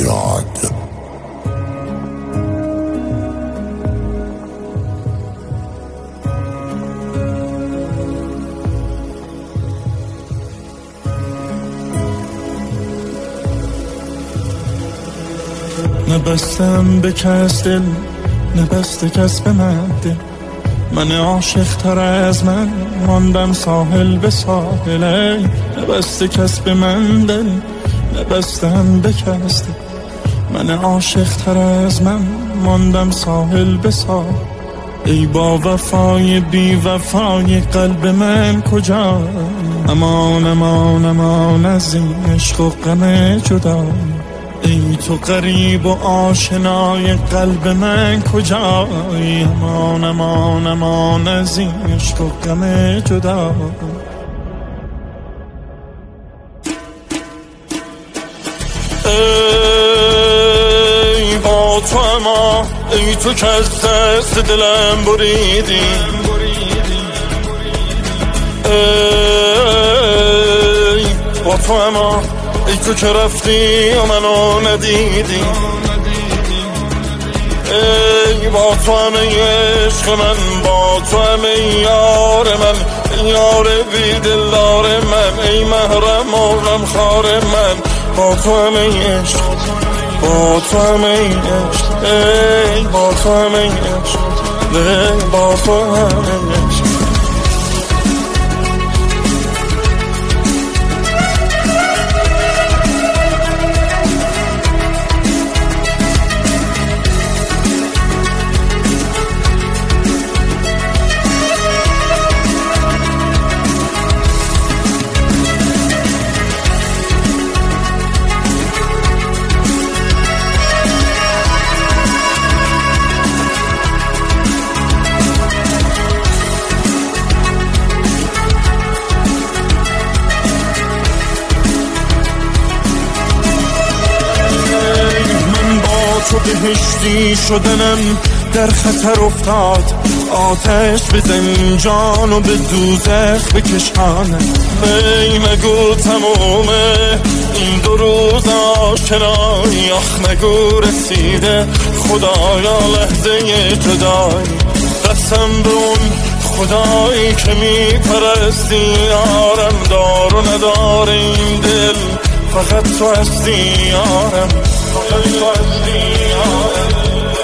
ایراد. نبستم به کس دل، نبسته کس به من دل. من عاشق تر از من ماندم ساحل به ساحل. نبسته کس به من دل، نبستم به کس دل. من عاشق تر از من ماندم ساحل به ساحل. ای با وفای بی وفای قلب من کجا؟ امان امان امان از این عشق و غم جدا. ای تو غریب و آشنای قلب من کجایی؟ امان امان امان از این عشق و غم جدا. ای با تو اما ای تو که از دست دلم بریدی. ای با تو اما ای تو که رفتی و منو ندیدی. ای با تو همه عشق من، با تو همه یار من، یار بی دلدار من، ای محرم و غمخوار من. با تو همه عشق، با تو همه عشق، ای با تو همه عشق، ای با تو همه عشق. تو بهشتی شدنم در خطر افتاد. آتش به زنجان و به دوزخ بکشانم. ای مگو تمومه این دو روز آشنایی. آخ مگو رسیده خدایا لحظه جدایی. قسم به اون خدایی که میپرستی یارم. دار و ندار این دل فقط تو هستی یارم، فقط تو هستی یارم.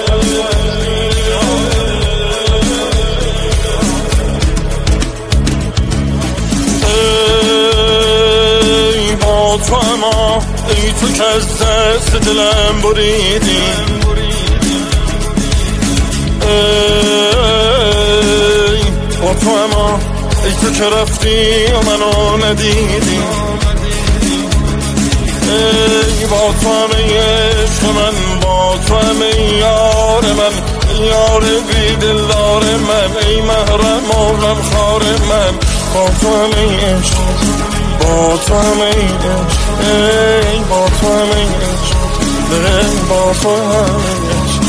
ای با تو اما ای تو که از دست دلم بریدی. ای با تو اما ای تو که رفتی و منو ندیدی. ای با تو همه عشق من، با تو همه یار من، یار بی دلدار من، ای محرم و غمخوار من. با تو همه عشق، با تو همه عشق، ای با تو همه عشق، ای با تو همه عشق.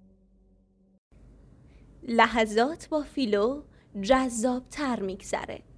لحظات با فیلو جذاب تر میگذره.